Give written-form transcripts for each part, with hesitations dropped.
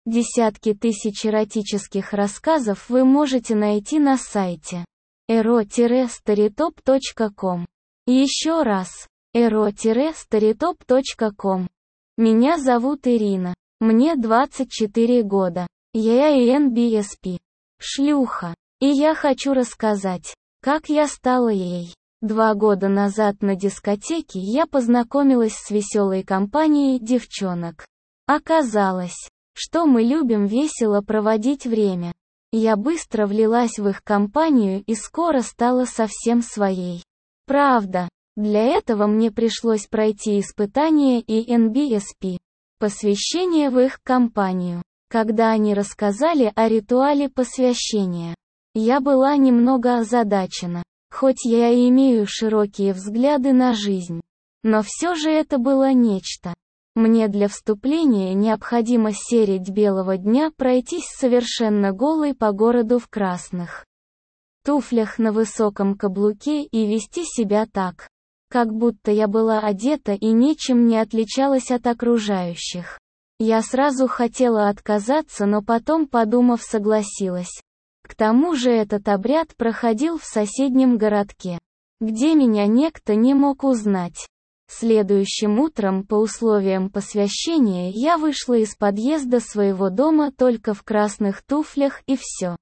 Десятки тысяч эротических рассказов вы можете найти на сайте ero-storytop.com. Еще раз, ero-storytop.com. Меня зовут Ирина. Мне 24 года. Я NBSP. Шлюха. И я хочу рассказать, как я стала ей. 2 года назад на дискотеке я познакомилась с веселой компанией девчонок. Оказалось, что мы любим весело проводить время. Я быстро влилась в их компанию и скоро стала совсем своей. Правда, для этого мне пришлось пройти испытание и NBSP, посвящение в их компанию. Когда они рассказали о ритуале посвящения, я была немного озадачена, хоть я и имею широкие взгляды на жизнь. Но все же это было нечто. Мне для вступления необходимо средь белого дня пройтись совершенно голой по городу в красных туфлях на высоком каблуке и вести себя так, как будто я была одета и ничем не отличалась от окружающих. Я сразу хотела отказаться, но потом, подумав, согласилась. К тому же этот обряд проходил в соседнем городке, где меня некто не мог узнать. Следующим утром по условиям посвящения я вышла из подъезда своего дома только в красных туфлях и все.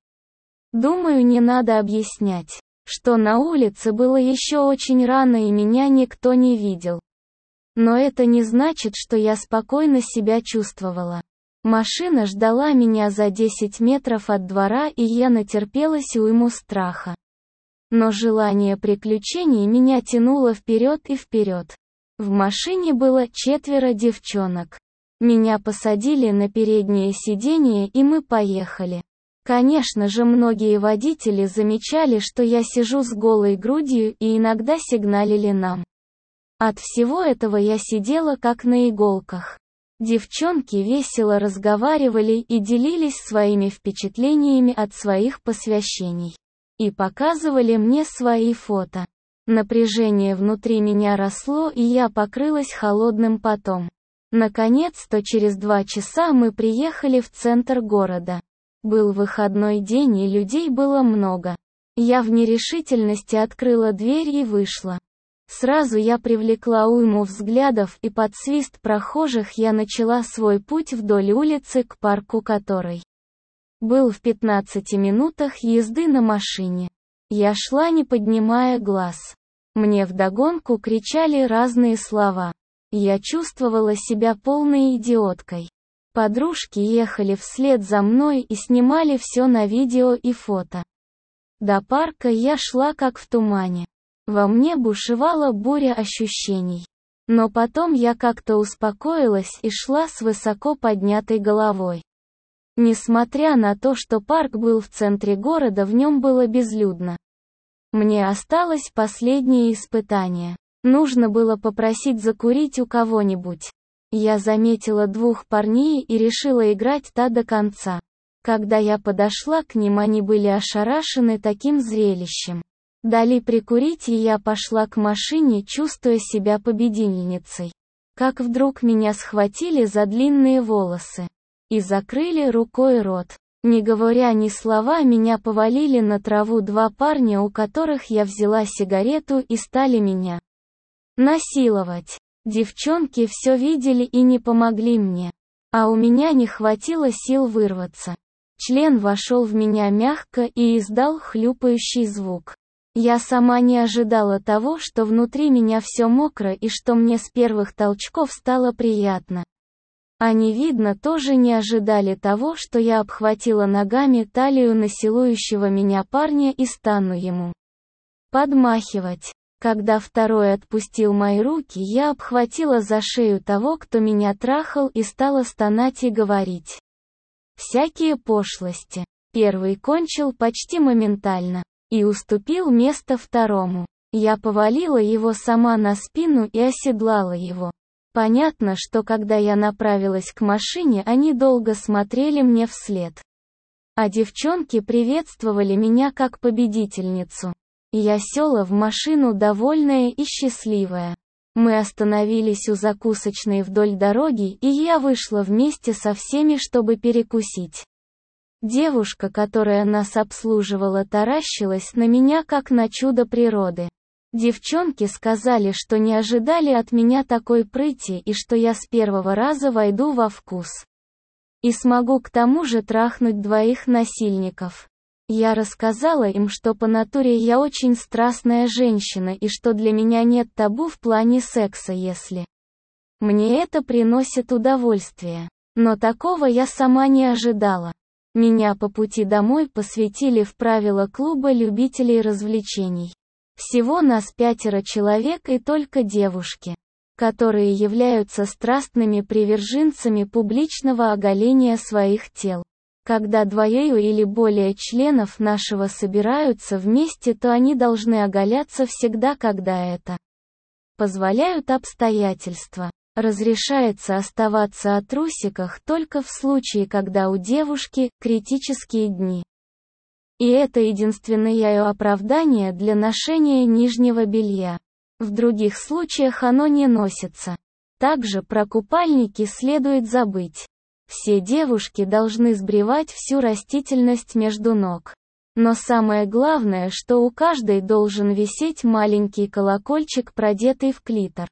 Думаю, не надо объяснять, что на улице было еще очень рано и меня никто не видел. Но это не значит, что я спокойно себя чувствовала. Машина ждала меня за 10 метров от двора, и я натерпелась уйму страха. Но желание приключений меня тянуло вперед и вперед. В машине было 4 девчонок. Меня посадили на переднее сиденье, и мы поехали. Конечно же, многие водители замечали, что я сижу с голой грудью, и иногда сигналили нам. От всего этого я сидела как на иголках. Девчонки весело разговаривали и делились своими впечатлениями от своих посвящений. И показывали мне свои фото. Напряжение внутри меня росло, и я покрылась холодным потом. Наконец-то через 2 часа мы приехали в центр города. Был выходной день, и людей было много. Я в нерешительности открыла дверь и вышла. Сразу я привлекла уйму взглядов, и под свист прохожих я начала свой путь вдоль улицы к парку, который был в 15 минутах езды на машине. Я шла, не поднимая глаз. Мне вдогонку кричали разные слова. Я чувствовала себя полной идиоткой. Подружки ехали вслед за мной и снимали все на видео и фото. До парка я шла как в тумане. Во мне бушевала буря ощущений. Но потом я как-то успокоилась и шла с высоко поднятой головой. Несмотря на то, что парк был в центре города, в нем было безлюдно. Мне осталось последнее испытание. Нужно было попросить закурить у кого-нибудь. Я заметила 2 парней и решила играть до конца. Когда я подошла к ним, они были ошарашены таким зрелищем. Дали прикурить, и я пошла к машине, чувствуя себя победительницей. Как вдруг меня схватили за длинные волосы и закрыли рукой рот. Не говоря ни слова, меня повалили на траву 2 парня, у которых я взяла сигарету, и стали меня насиловать. Девчонки все видели и не помогли мне. А у меня не хватило сил вырваться. Член вошел в меня мягко и издал хлюпающий звук. Я сама не ожидала того, что внутри меня все мокро и что мне с первых толчков стало приятно. Они, видно, тоже не ожидали того, что я обхватила ногами талию насилующего меня парня и стану ему подмахивать. Когда второй отпустил мои руки, я обхватила за шею того, кто меня трахал, и стала стонать и говорить всякие пошлости. Первый кончил почти моментально и уступил место второму. Я повалила его сама на спину и оседлала его. Понятно, что когда я направилась к машине, они долго смотрели мне вслед. А девчонки приветствовали меня как победительницу. Я села в машину довольная и счастливая. Мы остановились у закусочной вдоль дороги, и я вышла вместе со всеми, чтобы перекусить. Девушка, которая нас обслуживала, таращилась на меня как на чудо природы. Девчонки сказали, что не ожидали от меня такой прыти и что я с первого раза войду во вкус. И смогу к тому же трахнуть двоих насильников. Я рассказала им, что по натуре я очень страстная женщина и что для меня нет табу в плане секса, если мне это приносит удовольствие. Но такого я сама не ожидала. Меня по пути домой посвятили в правила клуба любителей развлечений. Всего нас 5 человек и только девушки, которые являются страстными приверженцами публичного оголения своих тел. Когда двое или более членов нашего собираются вместе, то они должны оголяться всегда, когда это позволяют обстоятельства. Разрешается оставаться о трусиках только в случае, когда у девушки критические дни. И это единственное ее оправдание для ношения нижнего белья. В других случаях оно не носится. Также про купальники следует забыть. Все девушки должны сбривать всю растительность между ног. Но самое главное, что у каждой должен висеть маленький колокольчик, продетый в клитор.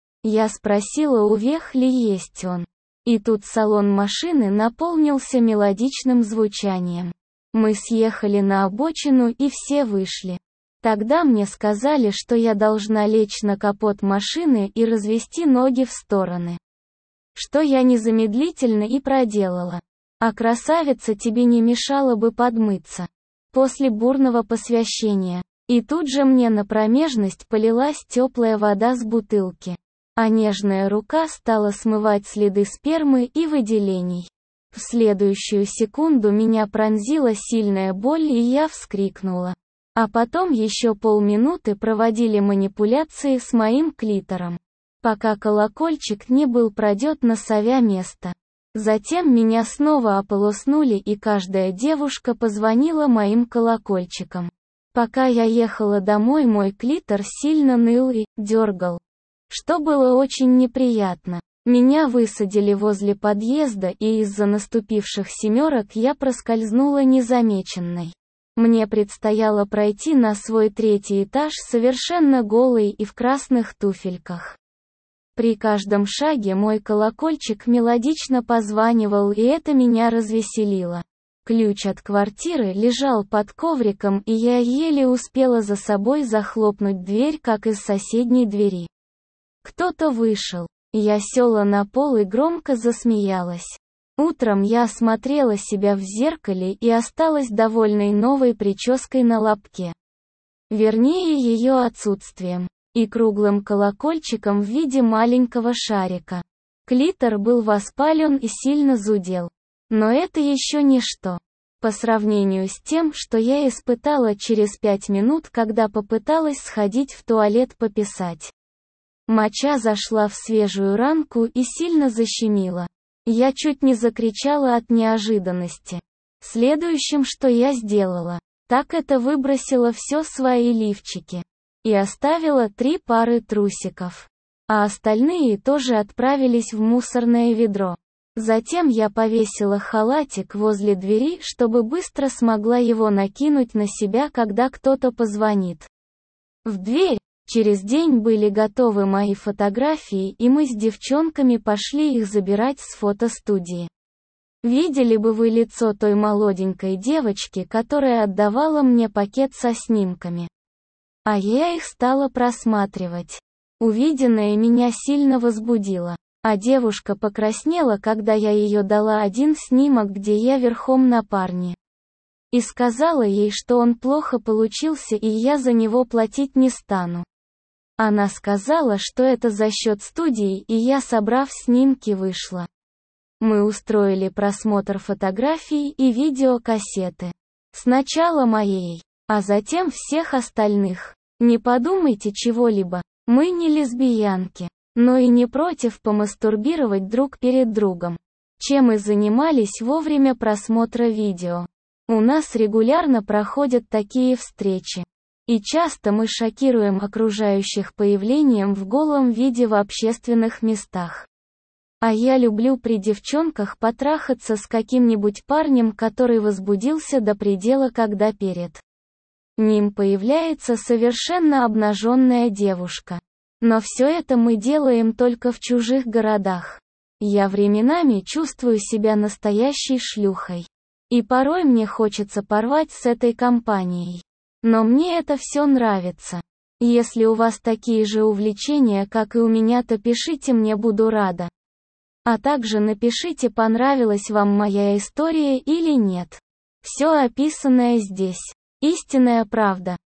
Я спросила у Вех, ли есть он. И тут салон машины наполнился мелодичным звучанием. Мы съехали на обочину и все вышли. Тогда мне сказали, что я должна лечь на капот машины и развести ноги в стороны. Что я незамедлительно и проделала. А красавица, тебе не мешало бы подмыться. После бурного посвящения. И тут же мне на промежность полилась теплая вода с бутылки. А нежная рука стала смывать следы спермы и выделений. В следующую секунду меня пронзила сильная боль, и я вскрикнула. А потом еще полминуты проводили манипуляции с моим клитором, пока колокольчик не был продет на совя место. Затем меня снова ополоснули, и каждая девушка позвонила моим колокольчикам. Пока я ехала домой, мой клитор сильно ныл и дергал, что было очень неприятно. Меня высадили возле подъезда, и из-за наступивших семерок я проскользнула незамеченной. Мне предстояло пройти на свой 3-й этаж совершенно голой и в красных туфельках. При каждом шаге мой колокольчик мелодично позванивал, и это меня развеселило. Ключ от квартиры лежал под ковриком, и я еле успела за собой захлопнуть дверь, как из соседней двери. Кто-то вышел. Я села на пол и громко засмеялась. Утром я осмотрела себя в зеркале и осталась довольной новой прической на лобке. Вернее, ее отсутствием. И круглым колокольчиком в виде маленького шарика. Клитор был воспален и сильно зудел. Но это еще ничто. По сравнению с тем, что я испытала через 5 минут, когда попыталась сходить в туалет пописать. Моча зашла в свежую ранку и сильно защемила. Я чуть не закричала от неожиданности. Следующим, что я сделала, так это выбросила все свои лифчики. И оставила 3 пары трусиков. А остальные тоже отправились в мусорное ведро. Затем я повесила халатик возле двери, чтобы быстро смогла его накинуть на себя, когда кто-то позвонит. В дверь. Через день были готовы мои фотографии, и мы с девчонками пошли их забирать с фотостудии. Видели бы вы лицо той молоденькой девочки, которая отдавала мне пакет со снимками. А я их стала просматривать. Увиденное меня сильно возбудило. А девушка покраснела, когда я ее дала один снимок, где я верхом на парне. И сказала ей, что он плохо получился, и я за него платить не стану. Она сказала, что это за счет студии, и я, собрав снимки, вышла. Мы устроили просмотр фотографий и видеокассеты. Сначала моей, а затем всех остальных. Не подумайте чего-либо, мы не лесбиянки, но и не против помастурбировать друг перед другом. Чем мы занимались во время просмотра видео. У нас регулярно проходят такие встречи. И часто мы шокируем окружающих появлением в голом виде в общественных местах. А я люблю при девчонках потрахаться с каким-нибудь парнем, который возбудился до предела, когда перед ним появляется совершенно обнаженная девушка. Но все это мы делаем только в чужих городах. Я временами чувствую себя настоящей шлюхой. И порой мне хочется порвать с этой компанией. Но мне это все нравится. Если у вас такие же увлечения, как и у меня, то пишите, мне буду рада. А также напишите, понравилась вам моя история или нет. Все описанное здесь. Истинная правда.